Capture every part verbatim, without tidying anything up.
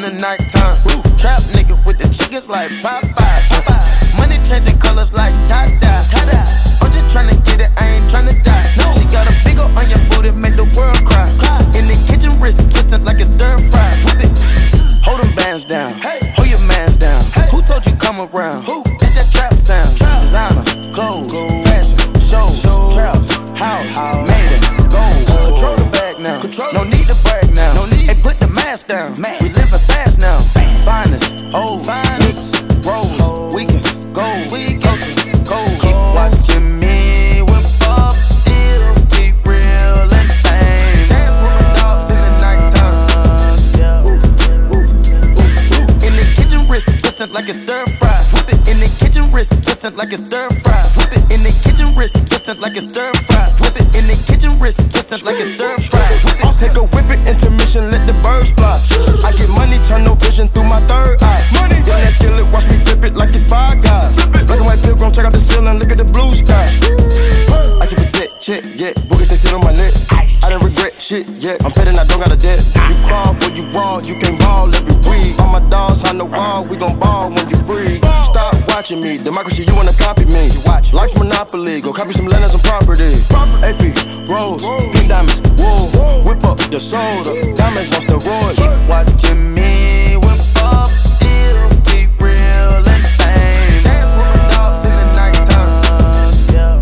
the nighttime. Trap nigga with the chickens like Popeye. Money changing colors like tie-dye. I'm just tryna get it, I ain't tryna die. She got a big ol' on your booty, make the world cry. In the kitchen, wrist twisted like it's stir fry. Whip it, hold them bands down, hold your mans down. Who told you come around? It's that trap sound. Designer, clothes, fashion, shows, trap, house, made it, gold. Control the bag now, no need to brag now. Hey, put the mask down, we living fast now. Finest, old, finest, rose, we can go, we can go. Keep watching me whip up, still keep real and fame. Dance with my dogs in the nighttime. Ooh, ooh, ooh, ooh. In the kitchen, wrist twisted like it's stir fry. Whip it in the kitchen, wrist twisted like it's stir fry. Whip it in the kitchen, wrist twisted like it's stir fry. Whip it in the kitchen, wrist twisted like it's stir fry. I'll take a whip it, intermission, let the birds fly. I get money, turn no vision through my third eye. Money, run that skillet, watch me flip it like it's Five Guys. Black and white pilgrim, check out the ceiling, look at the blue sky. I keep a jet, check, yeah, boogers they sit on my neck. I didn't regret shit, yeah, I'm petting, I don't got a debt. You crawl for you raw, you can't ball every week. All my dogs on the wall, we gon' ball when you free. Stop watching me, democracy, you wanna copy me. Life Monopoly, go copy some land and some property. A P, Rose, pink diamonds, wool. Whip up the soda, diamonds on steroids. Keep watching me whip up, still keep real and fame. Dance with my dogs in the nighttime.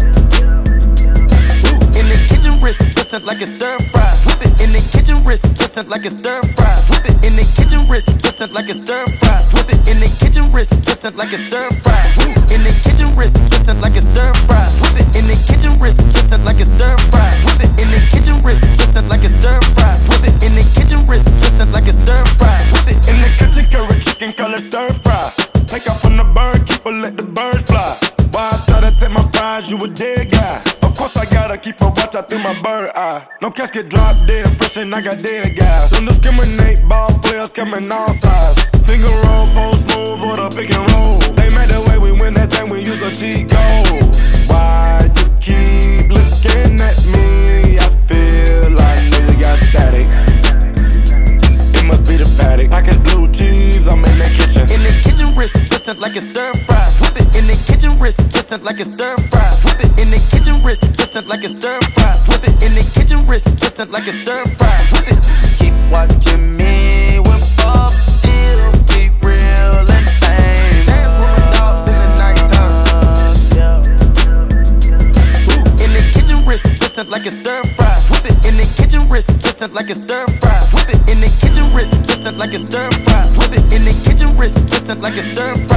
In the kitchen, wrist twisted like it's stir fry. Whip it in the kitchen, wrist twisted like it's stir fry. Whip it in the kitchen, wrist twisted like it's stir fry. Whip it in the kitchen, wrist twisted like it's stir fry. In the kitchen, wrist twisted like it's stir fry. Whip it in the kitchen, wrist twisted like it's stir fry. Whip it in the kitchen, wrist twisted like it's stir fry. Whip it in the kitchen, wrist twisted like it's stir fry. Whip it in the kitchen, curry chicken color stir fry. Take off from the bird, keep her, let the birds fly. Why I try to take my prize, you a dead guy. Of course I gotta keep a watch out through my bird eye. No casket drop dead, fresh and I got dead guys. Don't discriminate, ball players coming all sides. Finger roll, post move, or the pick and roll. They made the way we win that thing, we use a cheat code. Why you keep looking at me? I feel like nigga got static. It must be the paddock. Package blue cheese, I'm in the kitchen. In the kitchen, wrist twisted like it's stir fry. Whip it in the kitchen, wrist twisted like it's stir fry. Whip it in the kitchen, wrist twisted like it's stir fry. Whip it in the kitchen, wrist twisted like it's stir fry. Whip it. Keep watching me whip up, still keep real and fame. Dance with my dogs in the nighttime. In the kitchen, wrist twisted like it's stir fry. Whip it in the kitchen, wrist twisted like it's stir fry. Whip it in the kitchen, wrist twisted like it's stir fry. Whip it in the kitchen, wrist twisted like it's stir fry.